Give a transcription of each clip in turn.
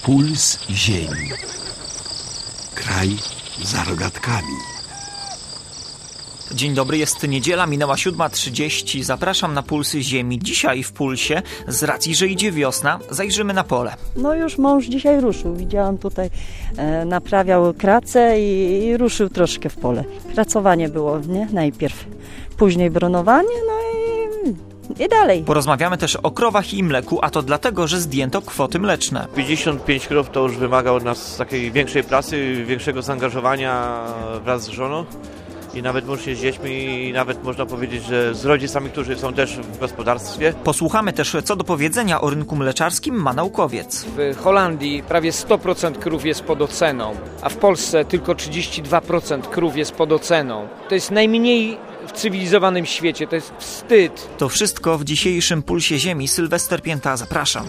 Puls ziemi. Kraj za rogatkami. Dzień dobry, jest niedziela, minęła 7:30. Zapraszam na Pulsy Ziemi. Dzisiaj w Pulsie, z racji, że idzie wiosna, zajrzymy na pole. No już mąż dzisiaj ruszył. Widziałam tutaj, naprawiał kracę i ruszył troszkę w pole. Kracowanie było, nie? Najpierw. Później bronowanie, no i dalej. Porozmawiamy też o krowach i mleku, a to dlatego, że zdjęto kwoty mleczne. 55 krów to już wymaga od nas takiej większej pracy, większego zaangażowania wraz z żoną. I nawet łącznie z dziećmi, i nawet można powiedzieć, że z rodzicami, którzy są też w gospodarstwie. Posłuchamy też, co do powiedzenia o rynku mleczarskim ma naukowiec. W Holandii prawie 100% krów jest pod oceną, a w Polsce tylko 32% krów jest pod oceną. To jest najmniej w cywilizowanym świecie, to jest wstyd. To wszystko w dzisiejszym Pulsie Ziemi. Sylwester Pięta, zapraszam.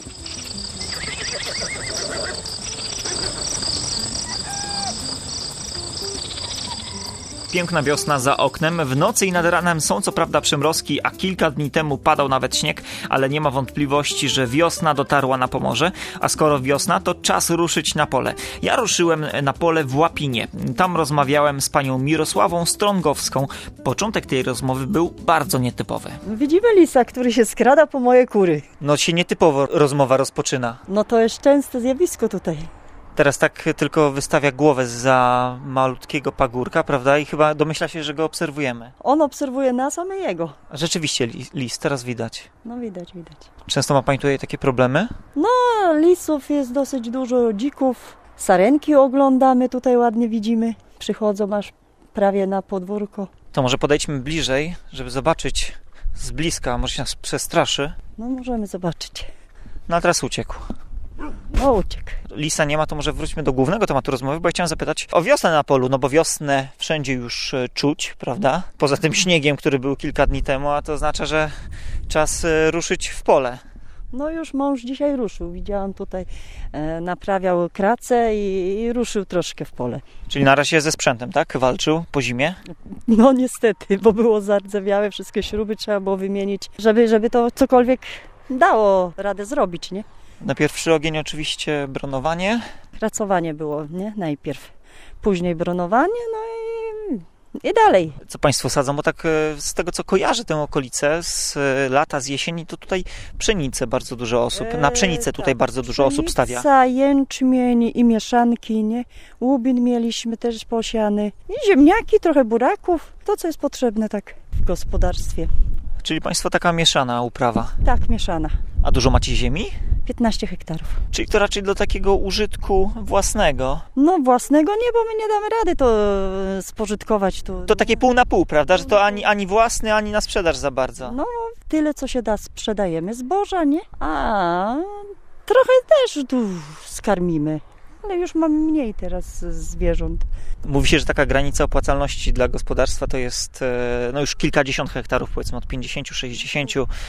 Piękna wiosna za oknem. W nocy i nad ranem są co prawda przymrozki, a kilka dni temu padał nawet śnieg, ale nie ma wątpliwości, że wiosna dotarła na Pomorze, a skoro wiosna, to czas ruszyć na pole. Ja ruszyłem na pole w Łapinie. Tam rozmawiałem z panią Mirosławą Strągowską. Początek tej rozmowy był bardzo nietypowy. Widzimy lisa, który się skrada po moje kury. No się nietypowo rozmowa rozpoczyna. No to jest częste zjawisko tutaj. Teraz tak tylko wystawia głowę zza malutkiego pagórka, prawda? I chyba domyśla się, że go obserwujemy. On obserwuje nas, a my jego. Rzeczywiście lis, teraz widać. No widać. Często ma pani tutaj takie problemy? No lisów jest dosyć dużo, dzików. Sarenki oglądamy, tutaj ładnie widzimy. Przychodzą aż prawie na podwórko. To może podejdźmy bliżej, żeby zobaczyć z bliska, może się nas przestraszy. No możemy zobaczyć. No a teraz uciekł. No uciekł. Lisa nie ma, to może wróćmy do głównego tematu rozmowy, bo ja chciałem zapytać o wiosnę na polu, no bo wiosnę wszędzie już czuć, prawda? Poza tym śniegiem, który był kilka dni temu, a to oznacza, że czas ruszyć w pole. No już mąż dzisiaj ruszył. Widziałam tutaj, naprawiał kracę i ruszył troszkę w pole. Czyli na razie ze sprzętem, tak? Walczył po zimie? No niestety, bo było zardzewiałe, wszystkie śruby trzeba było wymienić, żeby to cokolwiek dało radę zrobić, nie? Na pierwszy ogień oczywiście bronowanie. Kracowanie było, nie? Najpierw. Później bronowanie, no i dalej. Co państwo sadzą? Bo tak z tego, co kojarzę tę okolicę z lata, z jesieni, to tutaj pszenicę bardzo dużo osób, na pszenicę tutaj bardzo dużo osób stawia. Pszenica, jęczmień i mieszanki, nie? Łubin mieliśmy też posiany. I ziemniaki, trochę buraków. To, co jest potrzebne tak w gospodarstwie. Czyli państwo taka mieszana uprawa. Tak, mieszana. A dużo macie ziemi? 15 hektarów. Czyli to raczej do takiego użytku własnego. No własnego nie, bo my nie damy rady to spożytkować tu. To takie pół na pół, prawda? Że to ani własny, ani na sprzedaż za bardzo. No tyle, co się da, sprzedajemy zboża, nie? A trochę też tu skarmimy. Ale już mamy mniej teraz zwierząt. Mówi się, że taka granica opłacalności dla gospodarstwa to jest no już kilkadziesiąt hektarów, powiedzmy od 50, 60,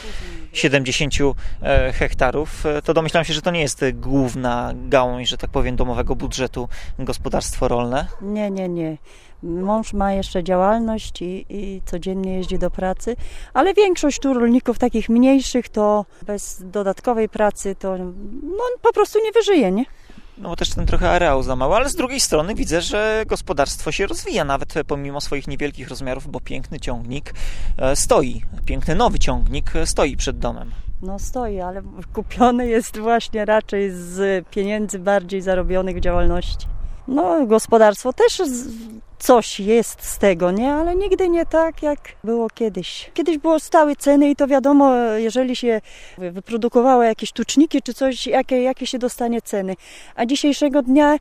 70 hektarów. To domyślam się, że to nie jest główna gałąź, że tak powiem, domowego budżetu gospodarstwo rolne. Nie. Mąż ma jeszcze działalność i codziennie jeździ do pracy, ale większość tu rolników takich mniejszych to bez dodatkowej pracy to no, po prostu nie wyżyje, nie? No bo też ten trochę areał za mały, ale z drugiej strony widzę, że gospodarstwo się rozwija, nawet pomimo swoich niewielkich rozmiarów, bo piękny ciągnik stoi, piękny nowy ciągnik stoi przed domem. No stoi, ale kupiony jest właśnie raczej z pieniędzy bardziej zarobionych w działalności. No gospodarstwo też coś jest z tego, nie? Ale nigdy nie tak, jak było kiedyś. Kiedyś było stałe ceny i to wiadomo, jeżeli się wyprodukowało jakieś tuczniki czy coś, jakie się dostanie ceny. A dzisiejszego dnia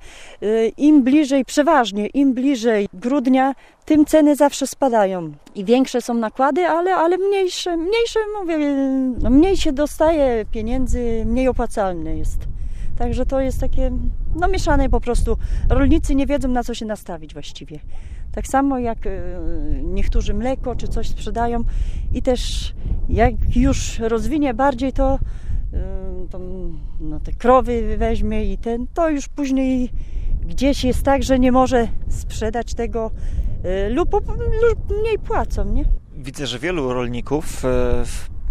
im bliżej grudnia, tym ceny zawsze spadają. I większe są nakłady, ale mniejsze, mówię, no mniej się dostaje pieniędzy, mniej opłacalne jest. Także to jest takie, no mieszane po prostu. Rolnicy nie wiedzą, na co się nastawić właściwie. Tak samo jak niektórzy mleko czy coś sprzedają i też jak już rozwinie bardziej to no, te krowy weźmie i to już później gdzieś jest tak, że nie może sprzedać tego lub mniej płacą, nie? Widzę, że wielu rolników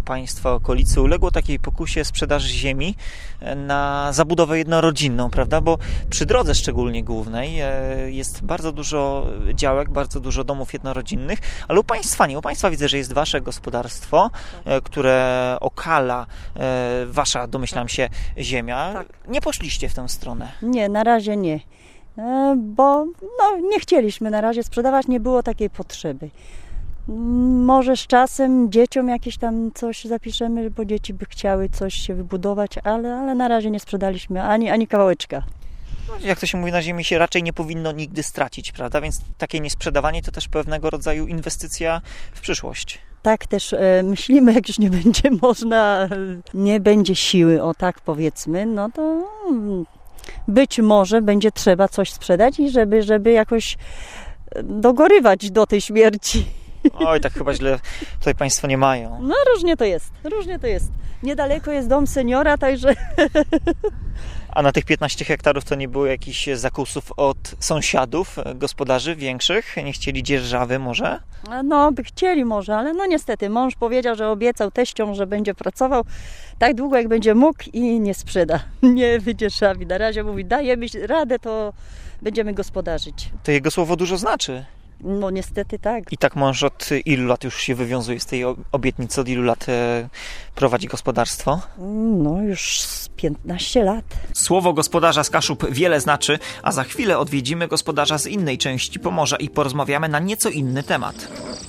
Państwa okolicy uległo takiej pokusie sprzedaży ziemi na zabudowę jednorodzinną, prawda? Bo przy drodze szczególnie głównej jest bardzo dużo działek, bardzo dużo domów jednorodzinnych, ale u Państwa nie. U Państwa widzę, że jest Wasze gospodarstwo, które okala Wasza, domyślam się, ziemia. Tak. Nie poszliście w tę stronę. Nie, na razie nie. Bo nie chcieliśmy na razie sprzedawać, nie było takiej potrzeby. Może z czasem dzieciom jakieś tam coś zapiszemy, bo dzieci by chciały coś się wybudować, ale na razie nie sprzedaliśmy ani kawałeczka. Jak to się mówi, na ziemi się raczej nie powinno nigdy stracić, prawda? Więc takie niesprzedawanie to też pewnego rodzaju inwestycja w przyszłość. Tak też myślimy, jak już nie będzie można, nie będzie siły, o tak powiedzmy, no to być może będzie trzeba coś sprzedać i żeby jakoś dogorywać do tej śmierci. Oj, tak chyba źle tutaj Państwo nie mają. No różnie to jest. Niedaleko jest dom seniora, także... A na tych 15 hektarów to nie było jakichś zakusów od sąsiadów, gospodarzy większych? Nie chcieli dzierżawy może? No, by chcieli może, ale no niestety mąż powiedział, że obiecał teściom, że będzie pracował tak długo, jak będzie mógł i nie sprzeda. Nie wydzierżawi. Na razie mówi, dajemy radę, to będziemy gospodarzyć. To jego słowo dużo znaczy. No niestety tak. I tak mąż od ilu lat już się wywiązuje z tej obietnicy? Od ilu lat prowadzi gospodarstwo? No już z 15 lat. Słowo gospodarza z Kaszub wiele znaczy, a za chwilę odwiedzimy gospodarza z innej części Pomorza i porozmawiamy na nieco inny temat.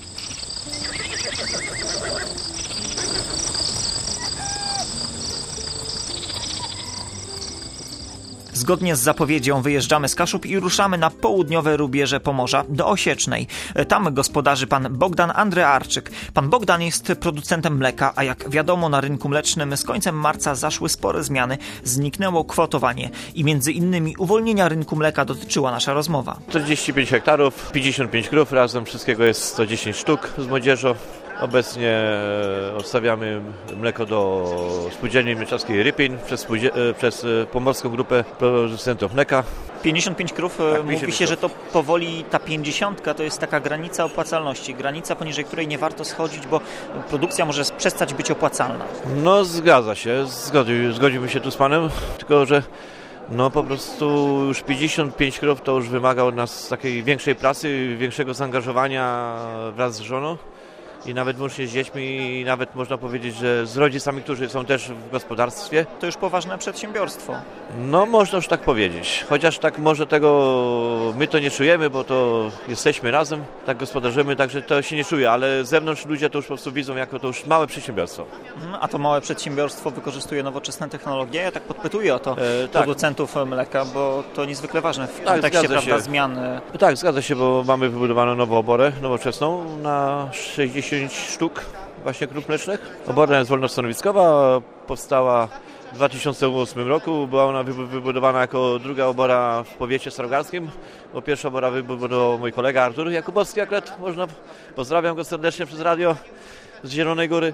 Zgodnie z zapowiedzią wyjeżdżamy z Kaszub i ruszamy na południowe rubieże Pomorza do Osiecznej. Tam gospodarzy pan Bogdan Andrearczyk. Pan Bogdan jest producentem mleka, a jak wiadomo na rynku mlecznym z końcem marca zaszły spore zmiany, zniknęło kwotowanie i między innymi uwolnienia rynku mleka dotyczyła nasza rozmowa. 45 hektarów, 55 krów, razem wszystkiego jest 110 sztuk z młodzieżą. Obecnie odstawiamy mleko do Spółdzielni Mleczarskiej Rypień przez Pomorską Grupę Producentów Mleka. 55 krów, mówi się, że to powoli ta 50 to jest taka granica opłacalności, granica poniżej której nie warto schodzić, bo produkcja może przestać być opłacalna. No zgadza się, zgodzimy się tu z panem, tylko że po prostu już 55 krów to już wymaga od nas takiej większej pracy, większego zaangażowania wraz z żoną. I nawet łącznie z dziećmi, i nawet można powiedzieć, że z rodzicami, którzy są też w gospodarstwie. To już poważne przedsiębiorstwo. No można już tak powiedzieć, chociaż tak może tego my to nie czujemy, bo to jesteśmy razem, tak gospodarzymy, także to się nie czuje, ale z zewnątrz ludzie to już po prostu widzą jako to już małe przedsiębiorstwo. A to małe przedsiębiorstwo wykorzystuje nowoczesne technologie? Ja tak podpytuję o to producentów mleka, bo to niezwykle ważne w kontekście zmian. Tak, zgadza się, bo mamy wybudowaną nową oborę nowoczesną na 60 sztuk właśnie krów mlecznych. Oborna jest wolnostanowiskowa, powstała w 2008 roku. Była ona wybudowana jako druga obora w powiecie starogarskim, bo pierwsza obora wybudował mój kolega Artur Jakubowski, pozdrawiam go serdecznie przez radio z Zielonej Góry.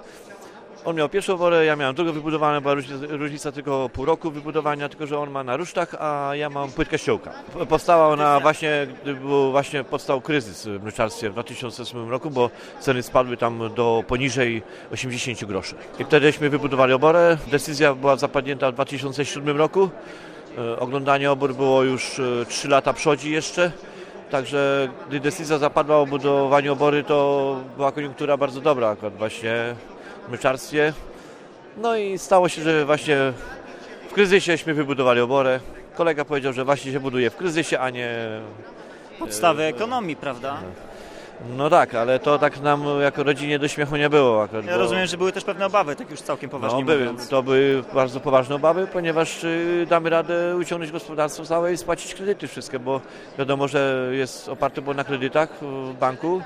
On miał pierwszą oborę, ja miałem drugą wybudowaną, była różnica tylko pół roku wybudowania, tylko że on ma na rusztach, a ja mam płytkę ściołka. Powstała ona właśnie, gdy powstał kryzys w mleczarstwie w 2008 roku, bo ceny spadły tam do poniżej 80 groszy. I wtedyśmy wybudowali oborę, decyzja była zapadnięta w 2007 roku, oglądanie obór było już 3 lata przodzi jeszcze. Także gdy decyzja zapadła o budowaniu obory, to była koniunktura bardzo dobra akurat właśnie w mleczarstwie. No i stało się, że właśnie w kryzysieśmy wybudowali oborę. Kolega powiedział, że właśnie się buduje w kryzysie, a nie... Podstawy ekonomii, prawda? No tak, ale to tak nam jako rodzinie do śmiechu nie było akurat. Ja rozumiem, że były też pewne obawy, tak już całkiem poważnie mówiąc. To były bardzo poważne obawy, ponieważ damy radę uciągnąć gospodarstwo całe i spłacić kredyty wszystkie, bo wiadomo, że jest oparte było na kredytach w banku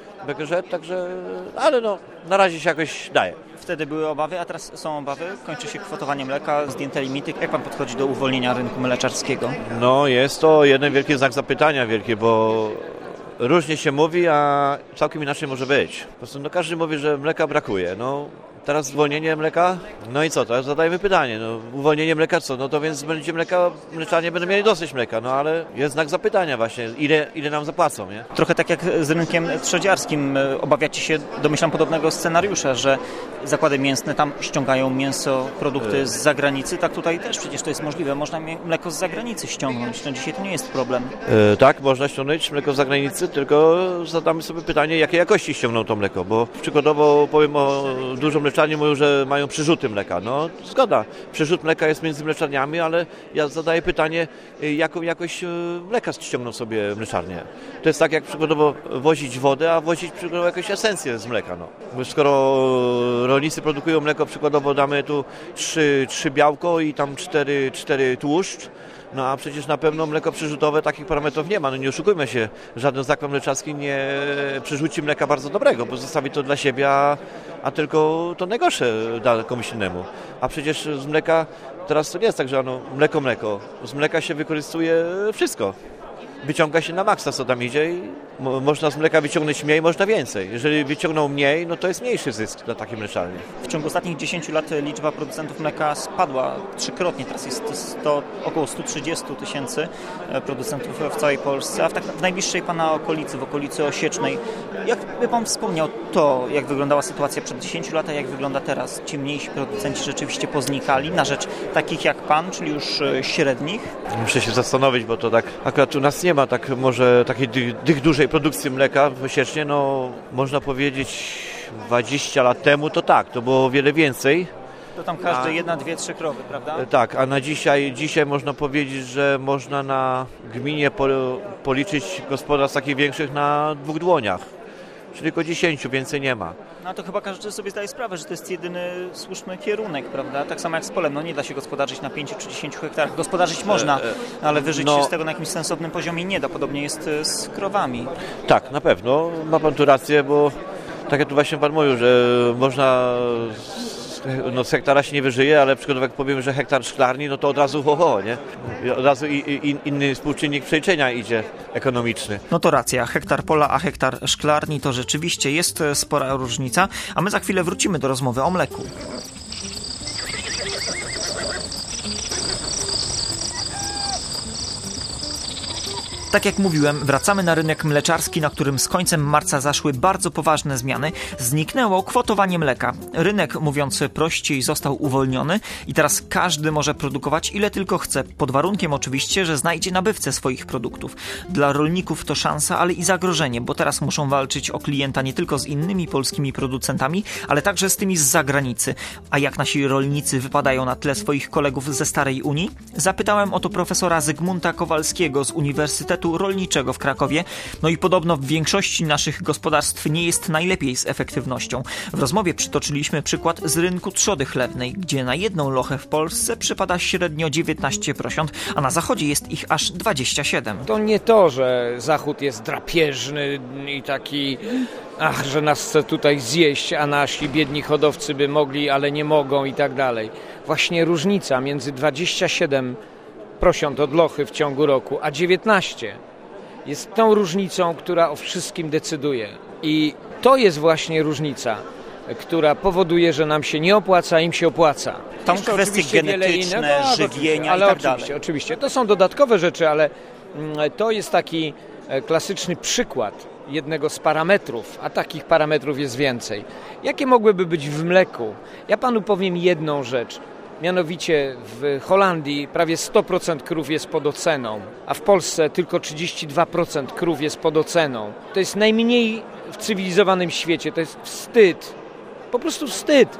BGŻ, także, ale na razie się jakoś daje. Wtedy były obawy, a teraz są obawy? Kończy się kwotowanie mleka, zdjęte limity. Jak pan podchodzi do uwolnienia rynku mleczarskiego? No jest to jeden wielki znak zapytania, bo różnie się mówi, a całkiem inaczej może być. Po prostu każdy mówi, że mleka brakuje. Teraz zwolnienie mleka, no i co, teraz zadajmy pytanie, no uwolnienie mleka co, no to więc będzie mleczarnie będą mieli dosyć mleka, no ale jest znak zapytania właśnie, ile nam zapłacą, nie? Trochę tak jak z rynkiem trzeciarskim. Obawiacie się, domyślam, podobnego scenariusza, że zakłady mięsne tam ściągają mięso, produkty z zagranicy. Tak tutaj też przecież to jest możliwe. Można mleko z zagranicy ściągnąć. No dzisiaj to nie jest problem. Tak, można ściągnąć mleko z zagranicy, tylko zadamy sobie pytanie, jakiej jakości ściągną to mleko, bo przykładowo powiem o dużo mleczarni, mówią, że mają przyrzuty mleka. No zgoda, przyrzut mleka jest między mleczarniami, ale ja zadaję pytanie, jaką jakość mleka ściągną sobie mleczarnie. To jest tak jak przykładowo wozić wodę, a wozić przykładowo jakąś esencję z mleka. No. Bo skoro rolnicy produkują mleko, przykładowo damy tu 3 białko i tam 4 tłuszcz, no a przecież na pewno mleko przyrzutowe takich parametrów nie ma. No nie oszukujmy się, żaden zakład mleczarski nie przyrzuci mleka bardzo dobrego, bo zostawi to dla siebie, a tylko to najgorsze da komuś innemu. A przecież z mleka teraz to nie jest tak, że mleko. Z mleka się wykorzystuje wszystko. Wyciąga się na maksa, co tam idzie i można z mleka wyciągnąć mniej, można więcej. Jeżeli wyciągną mniej, no to jest mniejszy zysk dla takiej mleczarni. W ciągu ostatnich 10 lat liczba producentów mleka spadła 3-krotnie. Teraz jest to około 130 000 producentów w całej Polsce, a w najbliższej Pana okolicy, w okolicy Osiecznej. Jak by Pan wspomniał to, jak wyglądała sytuacja przed 10 lat, a jak wygląda teraz? Ci mniejsi producenci rzeczywiście poznikali na rzecz takich jak Pan, czyli już średnich? Muszę się zastanowić, bo to tak akurat u nas nie ma tak może takiej dużej produkcji mleka w Osiecznie, no można powiedzieć 20 lat temu to tak, to było o wiele więcej. To tam każde 1, 2, 3 krowy, prawda? Tak, a na dzisiaj można powiedzieć, że można na gminie policzyć gospodarstw takich większych na 2 dłoniach. Czyli tylko 10, więcej nie ma. No to chyba każdy sobie zdaje sprawę, że to jest jedyny słuszny kierunek, prawda? Tak samo jak z polem. No nie da się gospodarzyć na 5 czy 10 hektarach. Gospodarzyć można, ale wyżyć się z tego na jakimś sensownym poziomie nie da. Podobnie jest z krowami. Tak, na pewno. Ma Pan tu rację, bo tak jak tu właśnie Pan mówił, że można... No z hektara się nie wyżyje, ale przykładowo jak powiem, że hektar szklarni, no to od razu nie? I od razu inny współczynnik przeliczenia idzie ekonomiczny. No to racja, hektar pola, a hektar szklarni to rzeczywiście jest spora różnica, a my za chwilę wrócimy do rozmowy o mleku. Tak jak mówiłem, wracamy na rynek mleczarski, na którym z końcem marca zaszły bardzo poważne zmiany. Zniknęło kwotowanie mleka. Rynek, mówiąc prościej, został uwolniony i teraz każdy może produkować ile tylko chce, pod warunkiem oczywiście, że znajdzie nabywcę swoich produktów. Dla rolników to szansa, ale i zagrożenie, bo teraz muszą walczyć o klienta nie tylko z innymi polskimi producentami, ale także z tymi z zagranicy. A jak nasi rolnicy wypadają na tle swoich kolegów ze Starej Unii? Zapytałem o to profesora Zygmunta Kowalskiego z Uniwersytetu Rolniczego w Krakowie. No i podobno w większości naszych gospodarstw nie jest najlepiej z efektywnością. W rozmowie przytoczyliśmy przykład z rynku trzody chlewnej, gdzie na jedną lochę w Polsce przypada średnio 19 prosiąt, a na zachodzie jest ich aż 27. To nie to, że Zachód jest drapieżny i taki, że nas chce tutaj zjeść, a nasi biedni hodowcy by mogli, ale nie mogą i tak dalej. Właśnie różnica między 27 prosiąt od lochy w ciągu roku, a 19 jest tą różnicą, która o wszystkim decyduje. I to jest właśnie różnica, która powoduje, że nam się nie opłaca, im się opłaca. Tam kwestie genetyczne, żywienia i tak dalej. Oczywiście. To są dodatkowe rzeczy, ale to jest taki klasyczny przykład jednego z parametrów, a takich parametrów jest więcej. Jakie mogłyby być w mleku? Ja panu powiem jedną rzecz. Mianowicie w Holandii prawie 100% krów jest pod oceną, a w Polsce tylko 32% krów jest pod oceną. To jest najmniej w cywilizowanym świecie, to jest wstyd. Po prostu wstyd.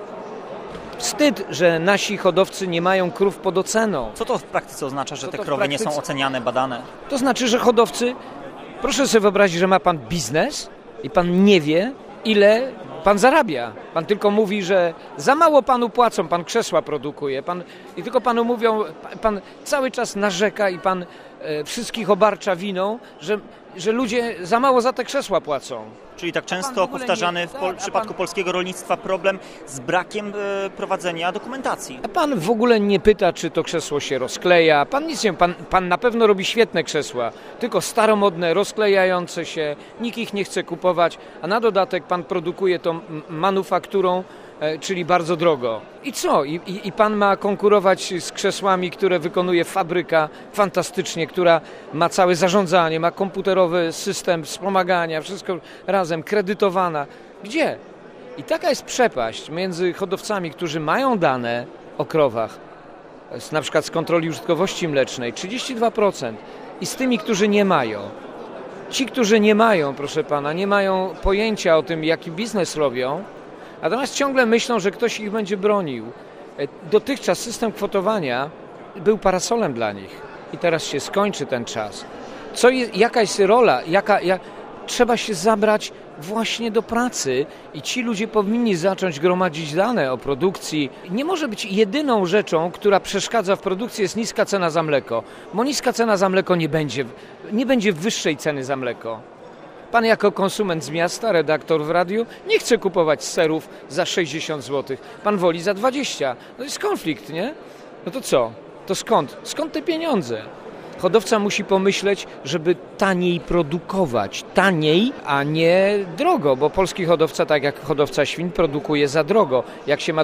Wstyd, że nasi hodowcy nie mają krów pod oceną. Co to w praktyce oznacza, że te krowy nie są oceniane, badane? To znaczy, że hodowcy... Proszę sobie wyobrazić, że ma pan biznes i pan nie wie, ile pan zarabia. Pan tylko mówi, że za mało panu płacą, pan krzesła produkuje. I tylko panu mówią, pan cały czas narzeka i pan wszystkich obarcza winą, że ludzie za mało za te krzesła płacą. Czyli tak często powtarzany w przypadku polskiego rolnictwa problem z brakiem prowadzenia dokumentacji. A pan w ogóle nie pyta, czy to krzesło się rozkleja. Pan nic nie wie. Pan na pewno robi świetne krzesła, tylko staromodne, rozklejające się, nikt ich nie chce kupować, a na dodatek pan produkuje tą manufakturą, czyli bardzo drogo. I co? I pan ma konkurować z krzesłami, które wykonuje fabryka fantastycznie, która ma całe zarządzanie, ma komputerowy system wspomagania, wszystko razem, kredytowana. Gdzie? I taka jest przepaść między hodowcami, którzy mają dane o krowach, na przykład z kontroli użytkowości mlecznej, 32%, i z tymi, którzy nie mają. Ci, którzy nie mają, proszę pana, nie mają pojęcia o tym, jaki biznes robią, natomiast ciągle myślą, że ktoś ich będzie bronił. Dotychczas system kwotowania był parasolem dla nich i teraz się skończy ten czas. Jaka jest rola, trzeba się zabrać właśnie do pracy i ci ludzie powinni zacząć gromadzić dane o produkcji. Nie może być jedyną rzeczą, która przeszkadza w produkcji, jest niska cena za mleko, bo niska cena za mleko nie będzie wyższej ceny za mleko. Pan jako konsument z miasta, redaktor w radiu, nie chce kupować serów za 60 zł. Pan woli za 20. No to jest konflikt, nie? No to co? To skąd? Skąd te pieniądze? Hodowca musi pomyśleć, żeby taniej produkować. Taniej, a nie drogo, bo polski hodowca, tak jak hodowca świń, produkuje za drogo. Jak się ma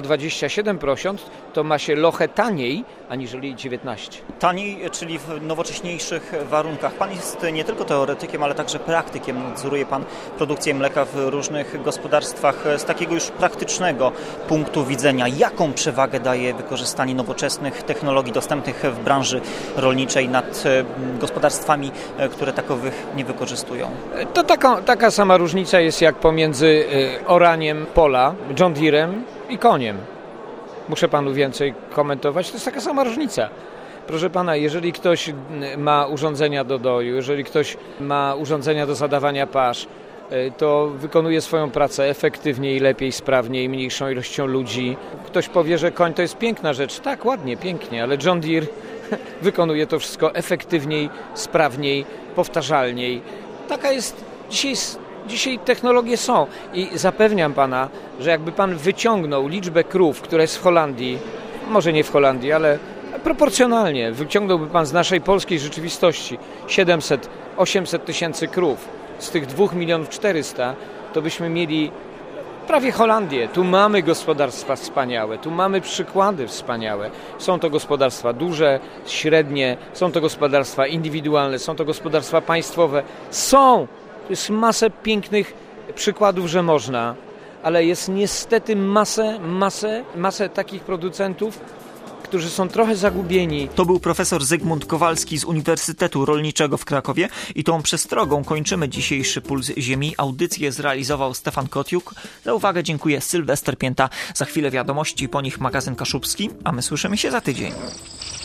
27%, to ma się lochę taniej, aniżeli 19%. Taniej, czyli w nowocześniejszych warunkach. Pan jest nie tylko teoretykiem, ale także praktykiem. Nadzoruje pan produkcję mleka w różnych gospodarstwach. Z takiego już praktycznego punktu widzenia, jaką przewagę daje wykorzystanie nowoczesnych technologii dostępnych w branży rolniczej nad gospodarstwami, które takowych nie wykorzystują? To taka sama różnica jest jak pomiędzy oraniem pola, John Deerem i koniem. Muszę panu więcej komentować, to jest taka sama różnica. Proszę pana, jeżeli ktoś ma urządzenia do doju, jeżeli ktoś ma urządzenia do zadawania pasz, to wykonuje swoją pracę efektywniej, lepiej, sprawniej, mniejszą ilością ludzi. Ktoś powie, że koń to jest piękna rzecz. Tak, ładnie, pięknie, ale John Deere wykonuje to wszystko efektywniej, sprawniej, powtarzalniej. Taka jest dzisiaj technologie są i zapewniam pana, że jakby pan wyciągnął liczbę krów, która jest w Holandii, może nie w Holandii, ale proporcjonalnie, wyciągnąłby pan z naszej polskiej rzeczywistości 700-800 tysięcy krów, z tych 2 400 000, to byśmy mieli prawie Holandię. Tu mamy gospodarstwa wspaniałe, tu mamy przykłady wspaniałe. Są to gospodarstwa duże, średnie, są to gospodarstwa indywidualne, są to gospodarstwa państwowe. To jest masę pięknych przykładów, że można, ale jest niestety masę takich producentów, którzy są trochę zagubieni. To był profesor Zygmunt Kowalski z Uniwersytetu Rolniczego w Krakowie i tą przestrogą kończymy dzisiejszy Puls Ziemi. Audycję zrealizował Stefan Kotiuk. Za uwagę dziękuję Sylwester Pięta. Za chwilę wiadomości, po nich magazyn Kaszubski, a my słyszymy się za tydzień.